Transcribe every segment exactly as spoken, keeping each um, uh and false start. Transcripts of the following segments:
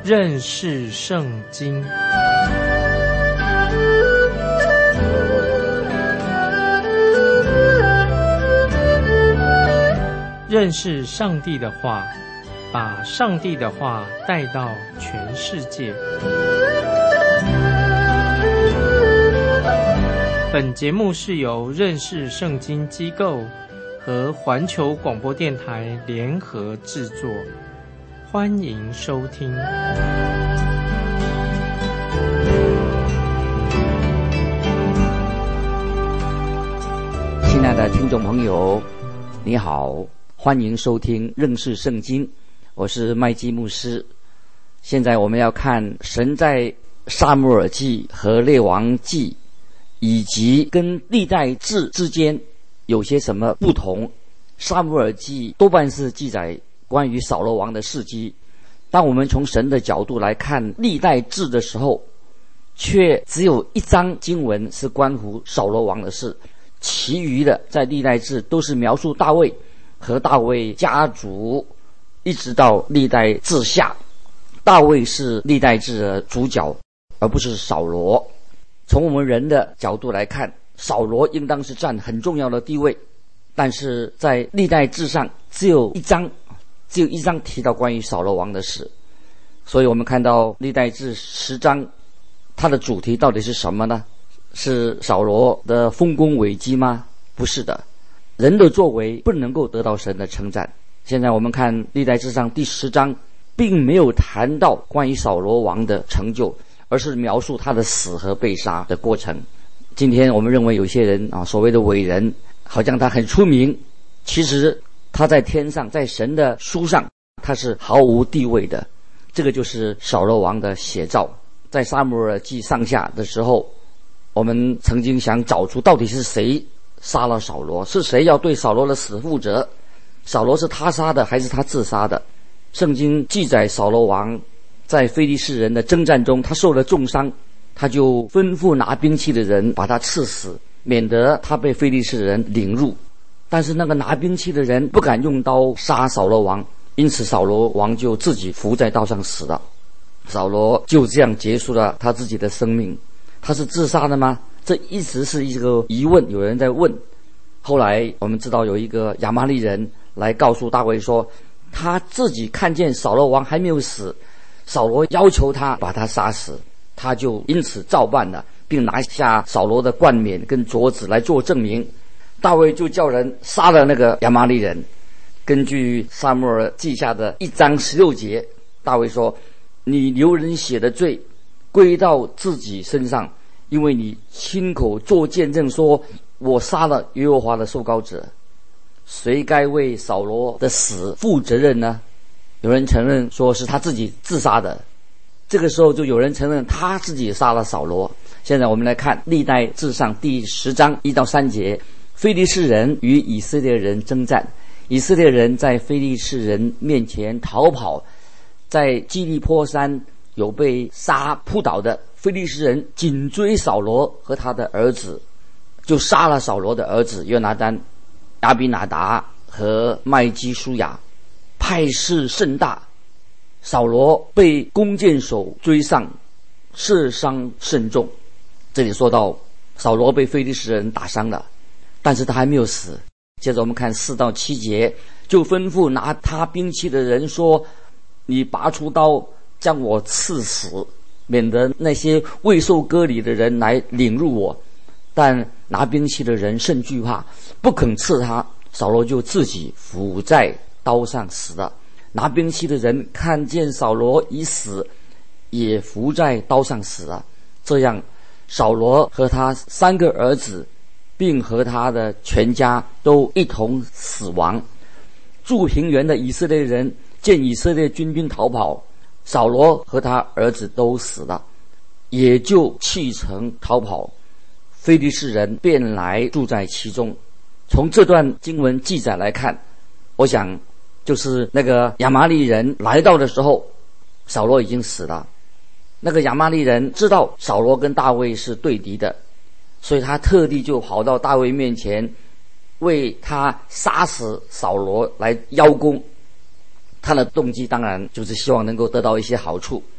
认识圣经。认识上帝的话，把上帝的话带到全世界。本节目是由认识圣经机构和环球广播电台联合制作，欢迎收听。 亲爱的听众朋友，你好，欢迎收听认识圣经，我是麦基牧师。现在我们要看神在撒母耳记和列王记以及跟历代志之间有些什么不同。撒母耳记多半是记载关于扫罗王的事迹，当我们从神的角度来看历代志的时候，却只有一章经文是关乎扫罗王的事，其余的在历代志都是描述大卫和大卫家族，一直到历代志下。大卫是历代志的主角，而不是扫罗。从我们人的角度来看，扫罗应当是占很重要的地位，但是在历代志上只有一章只有一章提到关于扫罗王的事。所以我们看到历代志十章，它的主题到底是什么呢？是扫罗的丰功伟绩吗？不是的，人的作为不能够得到神的称赞。现在我们看历代志上第十章，并没有谈到关于扫罗王的成就，而是描述他的死和被杀的过程。今天我们认为有些人啊，所谓的伟人，好像他很出名，其实他在天上，在神的书上，他是毫无地位的。这个就是扫罗王的写照。在撒母耳记上下的时候，我们曾经想找出到底是谁杀了扫罗，是谁要对扫罗的死负责，扫罗是他杀的还是他自杀的。圣经记载扫罗王在非利士人的征战中，他受了重伤，他就吩咐拿兵器的人把他刺死，免得他被非利士人领入。但是那个拿兵器的人不敢用刀杀扫罗王，因此扫罗王就自己伏在刀上死了。扫罗就这样结束了他自己的生命。他是自杀的吗？这一直是一个疑问，有人在问。后来我们知道有一个亚玛力人来告诉大卫说，他自己看见扫罗王还没有死，扫罗要求他把他杀死，他就因此照办了，并拿下扫罗的冠冕跟镯子来做证明。大卫就叫人杀了那个亚玛力人。根据撒母耳记下的一章十六节，大卫说，你流人血的罪归到自己身上，因为你亲口做见证说，我杀了耶和华的受膏者。谁该为扫罗的死负责任呢？有人承认说是他自己自杀的，这个时候就有人承认他自己杀了扫罗。现在我们来看历代志上第十章一到三节，非利士人与以色列人征战，以色列人在非利士人面前逃跑，在基利波山有被杀扑倒的，非利士人紧追扫罗和他的儿子，就杀了扫罗的儿子约拿单、亚比拿达和麦基舒亚，派势甚大。扫罗被弓箭手追上，射伤甚重。这里说到扫罗被非利士人打伤了，但是他还没有死。接着我们看四到七节，就吩咐拿他兵器的人说，你拔出刀将我刺死，免得那些未受割礼的人来领入我。但拿兵器的人甚惧怕，不肯刺他，扫罗就自己伏在刀上死了。拿兵器的人看见扫罗已死，也伏在刀上死了。这样扫罗和他三个儿子并和他的全家都一同死亡。住平原的以色列人见以色列军兵逃跑，扫罗和他儿子都死了，也就弃城逃跑，非利士人便来住在其中。从这段经文记载来看，我想就是那个亚玛力人来到的时候，扫罗已经死了。那个亚玛力人知道扫罗跟大卫是对敌的，所以他特地就跑到大卫面前，为他杀死扫罗来邀功。他的动机当然就是希望能够得到一些好处。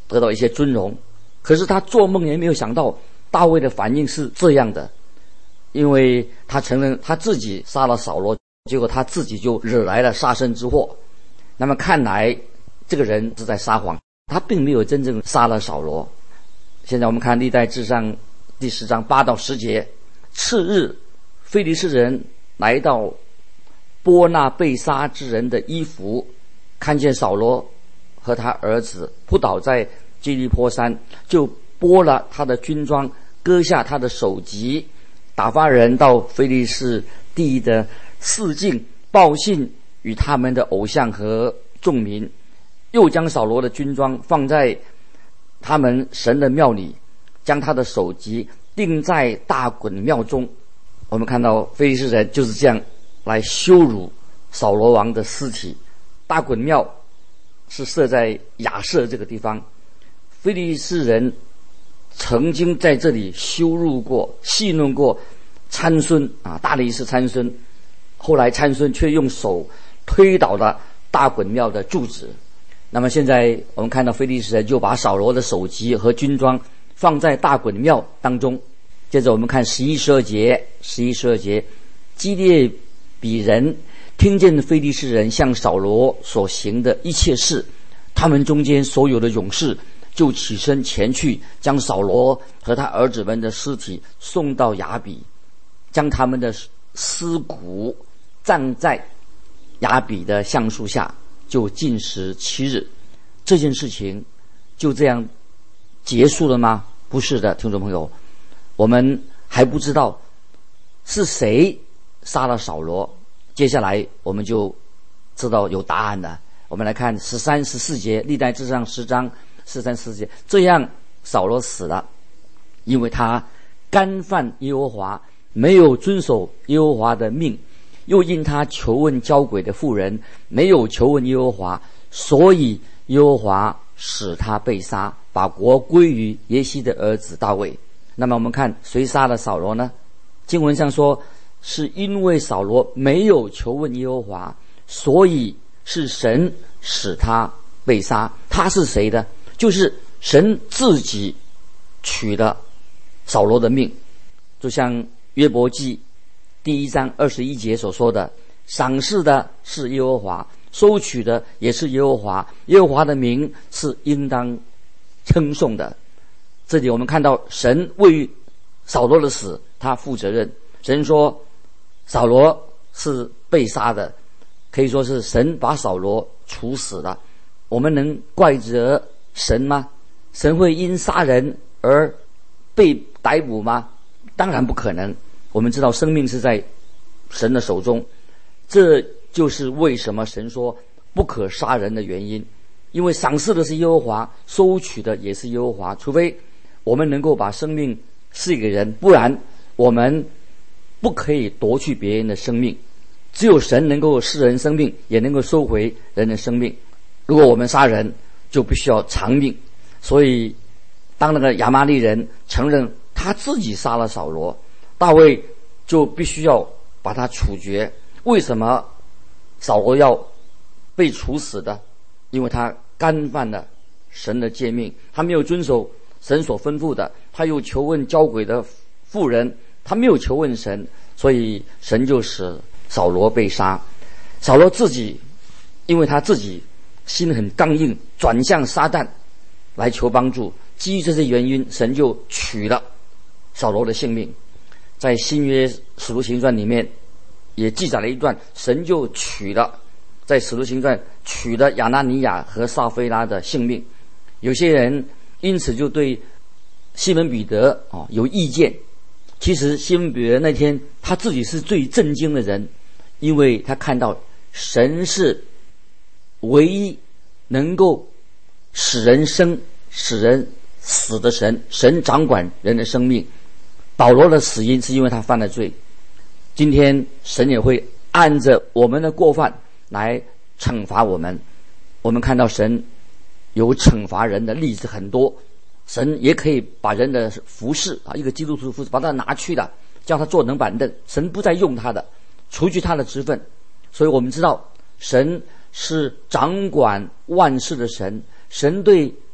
得到一些尊荣。可是他做梦也没有想到大卫的反应是这样的，因为他承认他自己杀了扫罗，结果他自己就惹来了杀身之祸。那么看来这个人是在撒谎，他并没有真正杀了扫罗。现在我们看历代志上第十章八到十节，次日非利士人来到剥那被杀之人的衣服，看见扫罗和他儿子扑倒在基利波山，就剥了他的军装，割下他的首级，打发人到非利士地的四境报信与他们的偶像和众民，又将扫罗的军装放在他们神的庙里，将他的首级钉在大衮庙中。我们看到非利士人就是这样来羞辱扫罗王的尸体。大衮庙是设在亚设这个地方，非利士人曾经在这里羞辱过、戏弄过参孙啊，大力士参孙。后来参孙却用手推倒了大衮庙的柱子。那么现在我们看到非利士人就把扫罗的首级和军装放在大衮庙当中。接着我们看十一、十二节，十一、十二节，基列比人听见非利士人向扫罗所行的一切事，他们中间所有的勇士就起身前去，将扫罗和他儿子们的尸体送到雅比，将他们的尸骨葬在雅比的橡树下，就禁食七日。这件事情就这样结束了吗？不是的，听众朋友，我们还不知道是谁杀了扫罗。接下来我们就知道有答案了。我们来看十三、十四节，历代志上十章十三、十四节。这样扫罗死了，因为他干犯耶和华，没有遵守耶和华的命，又因他求问交鬼的妇人，没有求问耶和华，所以耶和华使他被杀，把国归于耶西的儿子大卫。那么我们看谁杀了扫罗呢？经文上说是因为扫罗没有求问耶和华，所以是神使他被杀。他是谁的？就是神自己取了扫罗的命。就像约伯记第一章二十一节所说的，赏赐的是耶和华，收取的也是耶和华，耶和华的名是应当称颂的。这里我们看到神为扫罗的死他负责任。神说扫罗是被杀的，可以说是神把扫罗处死了。我们能怪责神吗？神会因杀人而被逮捕吗？当然不可能。我们知道生命是在神的手中，这就是为什么神说不可杀人的原因。因为赏赐的是耶和华，收取的也是耶和华，除非我们能够把生命赐给人，不然我们不可以夺去别人的生命。只有神能够赐人生命，也能够收回人的生命。如果我们杀人，就必须要偿命。所以当那个亚玛力人承认他自己杀了扫罗，大卫就必须要把他处决。为什么扫罗要被处死的？因为他干犯了神的诫命，他没有遵守神所吩咐的，他又求问交鬼的妇人，他没有求问神，所以神就使扫罗被杀。扫罗自己因为他自己心很刚硬，转向撒旦来求帮助，基于这些原因，神就取了扫罗的性命。在新约使徒行传里面也记载了一段，神就取了在使徒行传取了亚拿尼亚和撒非拉的性命。有些人因此就对西门彼得、哦、有意见。其实西门彼得那天他自己是最震惊的人，因为他看到神是唯一能够使人生使人死的神，神掌管人的生命。保罗的死因是因为他犯了罪，今天神也会按着我们的过犯来惩罚我们。我们看到神有惩罚人的例子很多，神也可以把人的服侍啊，一个基督徒的服侍把他拿去了，叫他坐冷板凳，神不再用他的，除去他的职分。所以我们知道神是掌管万事的神，神对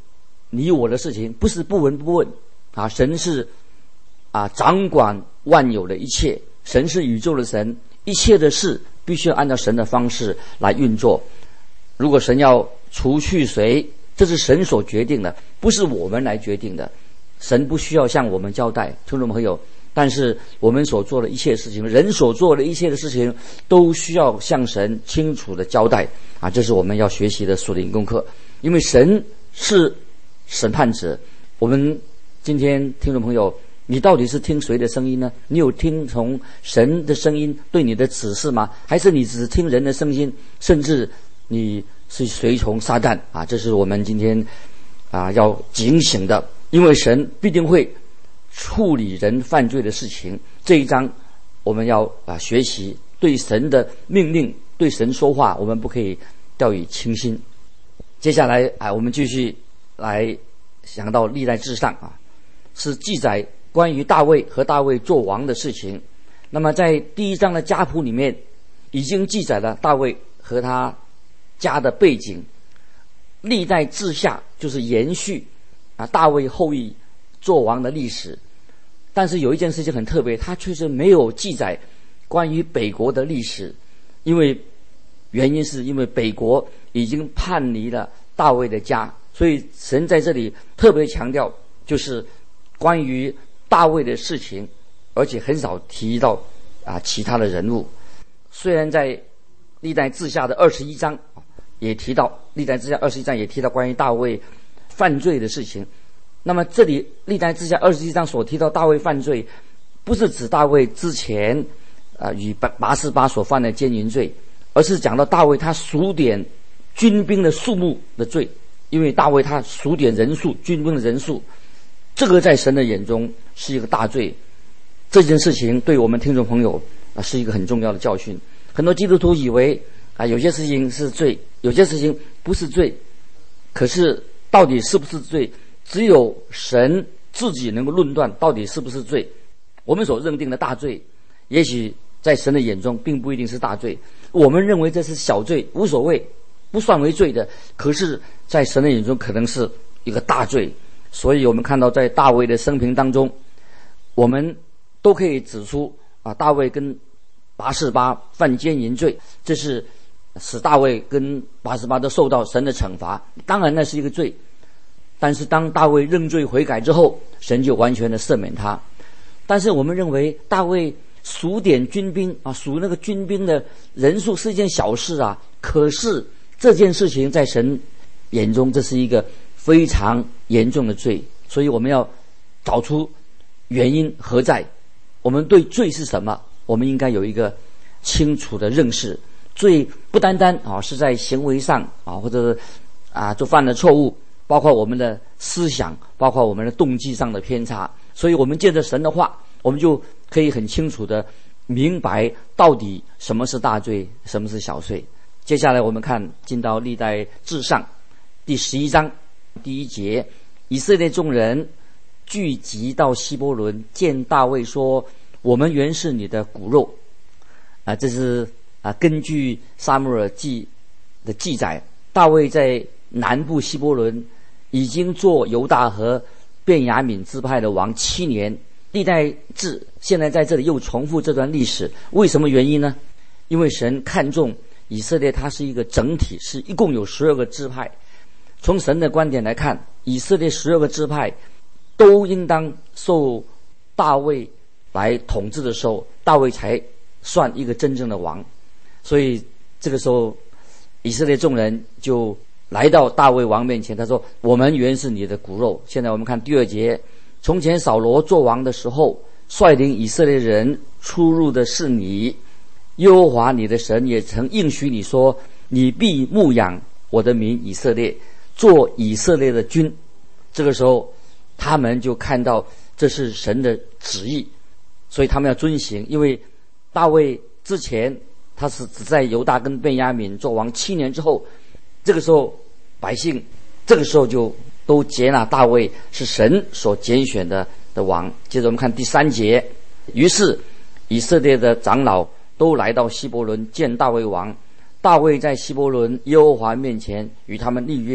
你我的事情，不是不闻不问啊！神是啊掌管万有的一切，神是宇宙的神，一切的事必须要按照神的方式来运作。如果神要除去谁，这是神所决定的，不是我们来决定的。神不需要向我们交代，听众朋友。但是我们所做的一切事情，人所做的一切的事情，都需要向神清楚的交代啊！这是我们要学习的属灵功课。因为神是审判者。我们今天听众朋友，你到底是听谁的声音呢？你有听从神的声音对你的指示吗？还是你只听人的声音，甚至你是随从撒旦啊？这是我们今天啊要警醒的，因为神必定会处理人犯罪的事情。这一章我们要啊学习对神的命令，对神说话，我们不可以掉以轻心。接下来啊，我们继续来想到历代志上啊，是记载关于大卫和大卫做王的事情。那么在第一章的家谱里面，已经记载了大卫和他家的背景。历代志下就是延续啊大卫后裔做王的历史。但是有一件事情很特别，他确实没有记载关于北国的历史，因为原因是因为北国已经叛离了大卫的家，所以神在这里特别强调就是关于大卫的事情，而且很少提到啊其他的人物。虽然在历代志下的二十一章也提到，历代志下二十一章也提到关于大卫犯罪的事情。那么这里历代志下二十一章所提到大卫犯罪，不是指大卫之前啊、呃、与拔示巴所犯的奸淫罪，而是讲到大卫他数点军兵的数目的罪。因为大卫他数点人数，军兵的人数，这个在神的眼中是一个大罪。这件事情对我们听众朋友啊是一个很重要的教训。很多基督徒以为啊有些事情是罪，有些事情不是罪，可是到底是不是罪，只有神自己能够论断到底是不是罪。我们所认定的大罪，也许在神的眼中并不一定是大罪。我们认为这是小罪，无所谓，不算为罪的，可是在神的眼中可能是一个大罪。所以我们看到在大卫的生平当中，我们都可以指出啊，大卫跟拔示巴犯奸淫罪，这是使大卫跟拔示巴都受到神的惩罚。当然那是一个罪，但是当大卫认罪悔改之后，神就完全的赦免他。但是我们认为大卫数点军兵啊，数那个军兵的人数是一件小事啊，可是这件事情在神眼中这是一个非常严重的罪。所以我们要找出原因何在，我们对罪是什么，我们应该有一个清楚的认识。罪不单单啊是在行为上啊，或者啊就犯了错误，包括我们的思想，包括我们的动机上的偏差。所以我们借着神的话，我们就可以很清楚的明白到底什么是大罪，什么是小罪。接下来我们看进到历代志上第十一章第一节，以色列众人聚集到希伯伦，见大卫说，我们原是你的骨肉。啊，这是啊根据撒母耳记的记载，大卫在南部希伯伦已经做犹大和便雅悯支派的王七年。历代志现在在这里又重复这段历史，为什么原因呢？因为神看重以色列，它是一个整体，是一共有十二个支派。从神的观点来看，以色列十二个支派都应当受大卫来统治的时候，大卫才算一个真正的王。所以这个时候以色列众人就来到大卫王面前，他说，我们原是你的骨肉。现在我们看第二节，从前扫罗做王的时候，率领以色列人出入的是你，耶和华你的神也曾应许你说，你必牧养我的民以色列，做以色列的君。这个时候他们就看到这是神的旨意，所以他们要遵行。因为大卫之前他是只在犹大跟便雅悯做王七年之后，这个时候百姓这个时候就都接纳大卫是神所拣选的的王。接着我们看第三节，于是以色列的长老都来到希伯伦见大卫王。大卫在希伯伦耶和华面前与他们立约，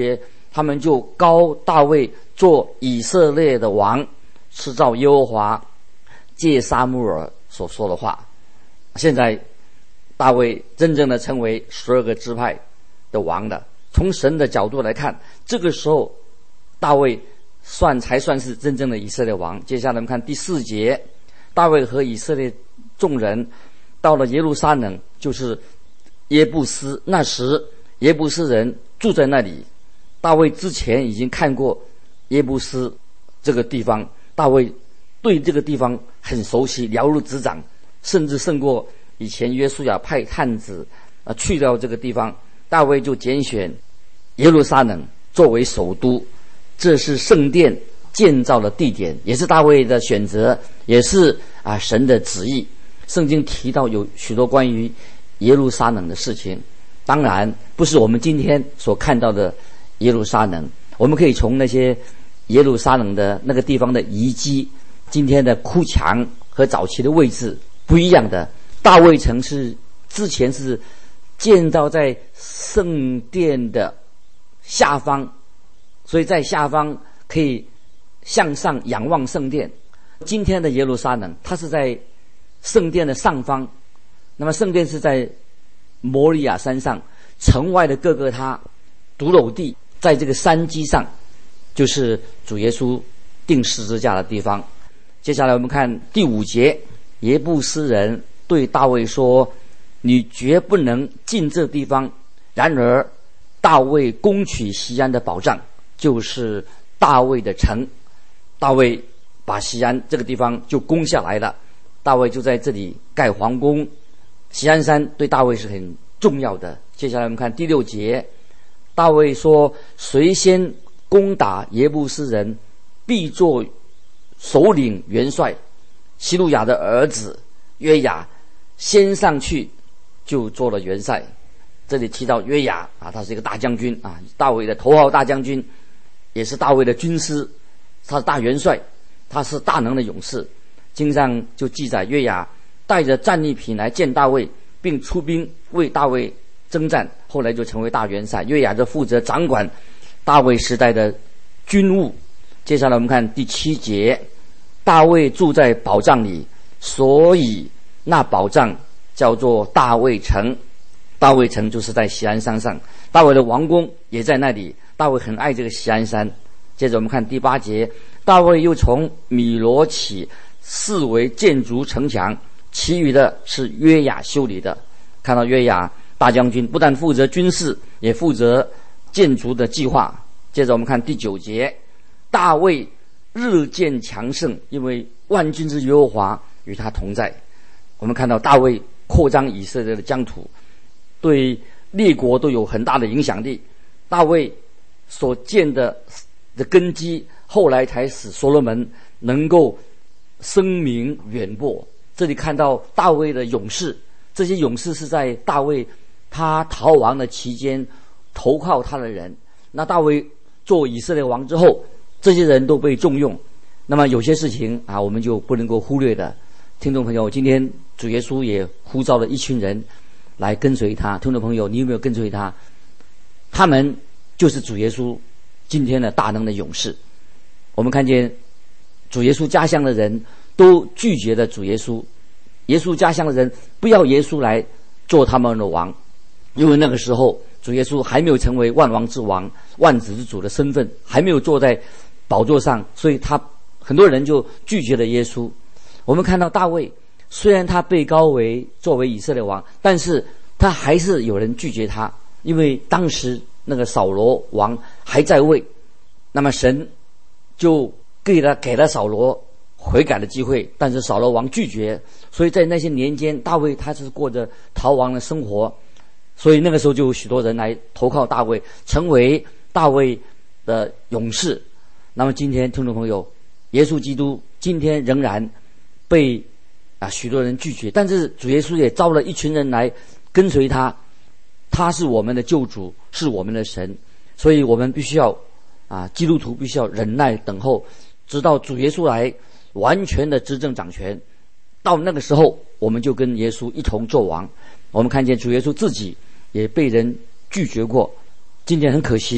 他们就膏大卫做以色列的王，是照耶和华借撒母耳所说的话。现在大卫真正的成为十二个支派的王了。从神的角度来看，这个时候大卫算才算是真正的以色列王。接下来我们看第四节，大卫和以色列众人到了耶路撒冷，就是耶布斯。那时耶布斯人住在那里，大卫之前已经看过耶布斯这个地方，大卫对这个地方很熟悉，了如指掌，甚至胜过以前约书亚派探子啊去到这个地方。大卫就拣选耶路撒冷作为首都，这是圣殿建造的地点，也是大卫的选择，也是啊神的旨意。圣经提到有许多关于耶路撒冷的事情，当然不是我们今天所看到的耶路撒冷，我们可以从那些耶路撒冷的那个地方的遗迹，今天的哭墙和早期的位置不一样的。大卫城是之前是建造在圣殿的下方，所以在下方可以向上仰望圣殿。今天的耶路撒冷它是在圣殿的上方，那么圣殿是在摩利亚山上，城外的各个他独楼地，在这个山基上，就是主耶稣钉十字架的地方。接下来我们看第五节，耶布斯人对大卫说，你绝不能进这地方。然而大卫攻取锡安的保障，就是大卫的城。大卫把锡安这个地方就攻下来了，大卫就在这里盖皇宫。锡安山对大卫是很重要的。接下来我们看第六节，大卫说，谁先攻打耶布斯人，必做首领元帅。希路亚的儿子约雅先上去就做了元帅。这里提到约雅啊，他是一个大将军啊，大卫的头号大将军，也是大卫的军师，他是大元帅，他是大能的勇士。经上就记载，约雅带着战利品来见大卫，并出兵为大卫征战，后来就成为大元帅。约雅就负责掌管大卫时代的军务。接下来我们看第七节，大卫住在宝藏里，所以那宝藏叫做大卫城。大卫城就是在锡安山上，大卫的王宫也在那里，大卫很爱这个锡安山。接着我们看第八节，大卫又从米罗起四围建筑城墙，其余的是约雅修理的。看到约雅大将军不但负责军事，也负责建筑的计划。接着我们看第九节，大卫日渐强盛，因为万军之耶和华与他同在。我们看到大卫扩张以色列的疆土，对列国都有很大的影响力。大卫所建的的根基，后来才使所罗门能够声名远播。这里看到大卫的勇士，这些勇士是在大卫他逃亡的期间投靠他的人。那大卫做以色列王之后，这些人都被重用。那么有些事情啊，我们就不能够忽略的。听众朋友，今天主耶稣也呼召了一群人来跟随他。听众朋友，你有没有跟随他？他们就是主耶稣今天的大能的勇士。我们看见主耶稣家乡的人都拒绝了主耶稣，耶稣家乡的人不要耶稣来做他们的王，因为那个时候主耶稣还没有成为万王之王、万子之主的身份，还没有坐在宝座上，所以他很多人就拒绝了耶稣。我们看到大卫，虽然他被膏为作为以色列王，但是他还是有人拒绝他，因为当时那个扫罗王还在位，那么神就给了给了扫罗悔改的机会，但是扫罗王拒绝，所以在那些年间，大卫他是过着逃亡的生活，所以那个时候就有许多人来投靠大卫，成为大卫的勇士。那么今天听众朋友，耶稣基督今天仍然被啊许多人拒绝，但是主耶稣也招了一群人来跟随他，他是我们的救主，是我们的神，所以我们必须要啊基督徒必须要忍耐等候，直到主耶稣来完全的执政掌权。到那个时候，我们就跟耶稣一同作王。我们看见主耶稣自己也被人拒绝过，今天很可惜，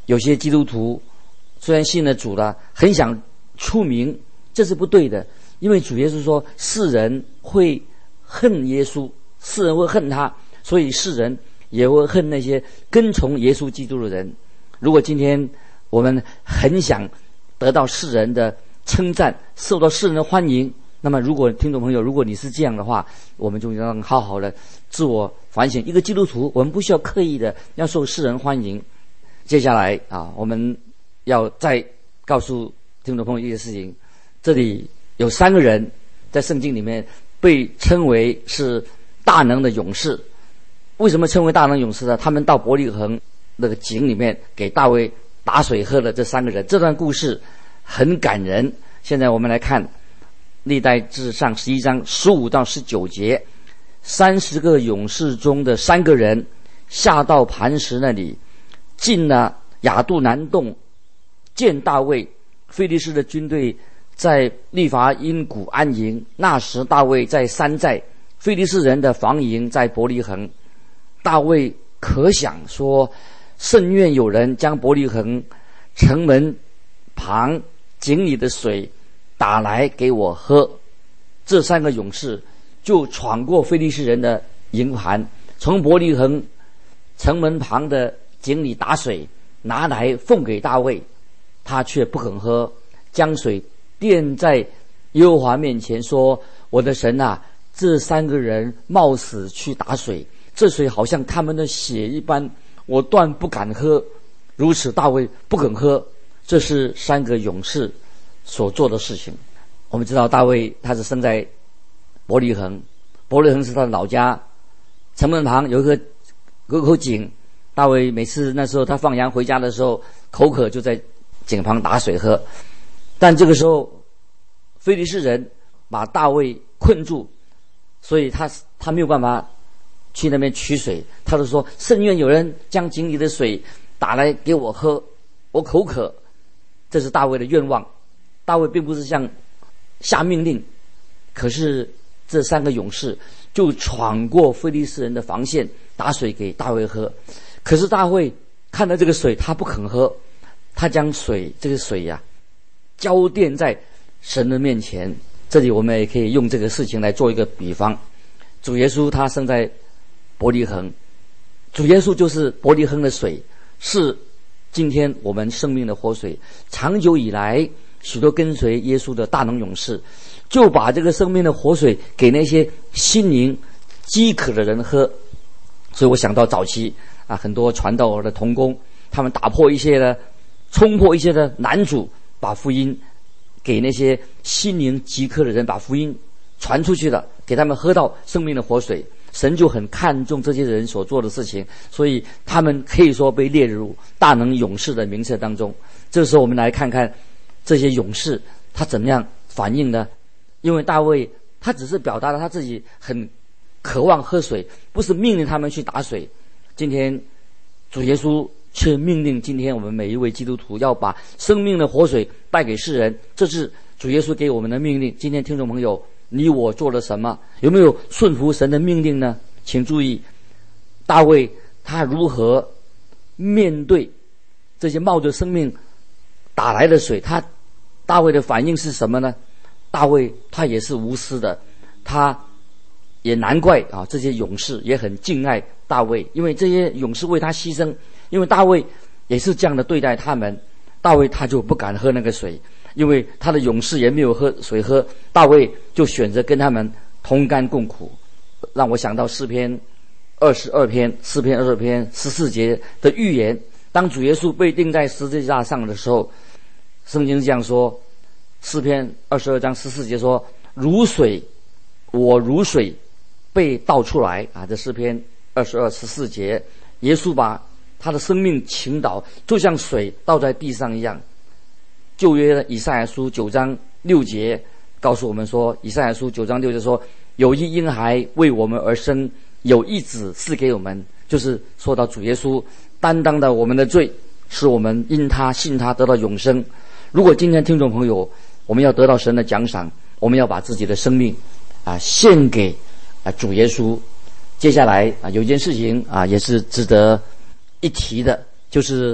有些基督徒虽然信了主了，很想出名，这是不对的。因为主耶稣说世人会恨耶稣，世人会恨他，所以世人也会恨那些跟从耶稣基督的人。如果今天我们很想得到世人的称赞，受到世人的欢迎，那么如果听众朋友，如果你是这样的话，我们就要好好的自我反省。一个基督徒，我们不需要刻意的要受世人欢迎。接下来啊，我们要再告诉听众朋友一件事情，这里有三个人在圣经里面被称为是大能的勇士。为什么称为大能勇士呢？他们到伯利恒那个井里面给大卫打水喝的这三个人，这段故事很感人。现在我们来看历代志上十一章十五到十九节，三十个勇士中的三个人下到磐石那里，进了亚杜兰洞，见大卫。非利士的军队在利伐因谷安营，那时大卫在山寨，非利士人的防营在伯利恒。大卫可想说，甚愿有人将伯利恒城门旁井里的水打来给我喝。这三个勇士就闯过非利士人的营盘，从伯利恒城门旁的井里打水，拿来奉给大卫，他却不肯喝，将水垫在耶和华面前说：我的神啊，这三个人冒死去打水，这水好像他们的血一般，我断不敢喝。如此大卫不肯喝。这是三个勇士所做的事情。我们知道大卫他是生在伯利恒，伯利恒是他的老家，城门旁有一个有一口井，大卫每次那时候他放羊回家的时候口渴，就在井旁打水喝。但这个时候非利士人把大卫困住，所以他他没有办法去那边取水。他就说：甚愿有人将井里的水打来给我喝，我口渴。这是大卫的愿望。大卫并不是像下命令，可是这三个勇士就闯过非利士人的防线，打水给大卫喝。可是大卫看到这个水，他不肯喝，他将水这个水呀、啊、浇奠在神的面前。这里我们也可以用这个事情来做一个比方。主耶稣他生在伯利恒，主耶稣就是伯利恒的水，是今天我们生命的活水。长久以来，许多跟随耶稣的大能勇士就把这个生命的活水给那些心灵饥渴的人喝。所以我想到早期啊，很多传道的同工，他们打破一些的冲破一些的拦阻，把福音给那些心灵饥渴的人，把福音传出去了，给他们喝到生命的活水。神就很看重这些人所做的事情，所以他们可以说被列入大能勇士的名册当中。这时候我们来看看这些勇士他怎么样反应呢？因为大卫他只是表达了他自己很渴望喝水，不是命令他们去打水。今天主耶稣却命令今天我们每一位基督徒要把生命的活水带给世人，这是主耶稣给我们的命令。今天听众朋友，你我做了什么？有没有顺服神的命令呢？请注意，大卫他如何面对这些冒着生命打来的水，他大卫的反应是什么呢？大卫他也是无私的，他也难怪啊，这些勇士也很敬爱大卫，因为这些勇士为他牺牲，因为大卫也是这样的对待他们。大卫他就不敢喝那个水，因为他的勇士也没有喝水喝，大卫就选择跟他们同甘共苦。让我想到诗篇二十二篇诗篇二十二篇十四节的预言，当主耶稣被钉在十字架上的时候，圣经这样说，诗篇二十二章十四节说：如水，我如水被倒出来啊。这诗篇二十二十四节，耶稣把他的生命倾倒，就像水倒在地上一样。旧约的以赛亚书九章六节告诉我们说，以赛亚书九章六节说：有一婴孩为我们而生，有一子赐给我们，就是说到主耶稣担当了我们的罪，使我们因他信他得到永生。如果今天听众朋友，我们要得到神的奖赏，我们要把自己的生命啊献给啊主耶稣。接下来啊有一件事情啊也是值得一提的，就是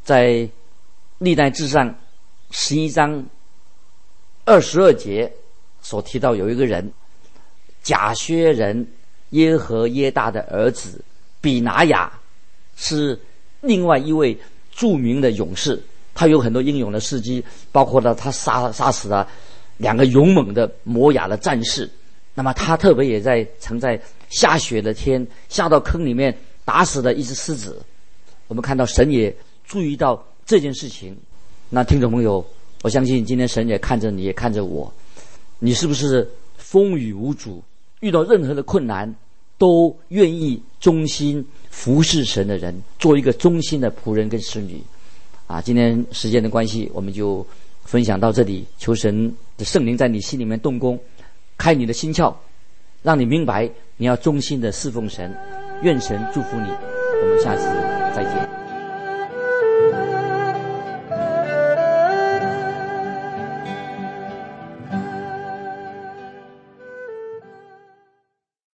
在历代志上十一章二十二节所提到，有一个人，甲薛人耶和耶大的儿子比拿雅，是另外一位著名的勇士，他有很多英勇的事迹，包括了他杀杀死了两个勇猛的摩亚的战士。那么他特别也在曾在下雪的天下到坑里面打死了一只狮子。我们看到神也注意到这件事情。那听众朋友，我相信今天神也看着你，也看着我，你是不是风雨无阻，遇到任何的困难都愿意忠心服侍神的人，做一个忠心的仆人跟使女啊？今天时间的关系，我们就分享到这里，求神的圣灵在你心里面动工，开你的心窍，让你明白你要忠心的侍奉神。愿神祝福你，我们下次再见。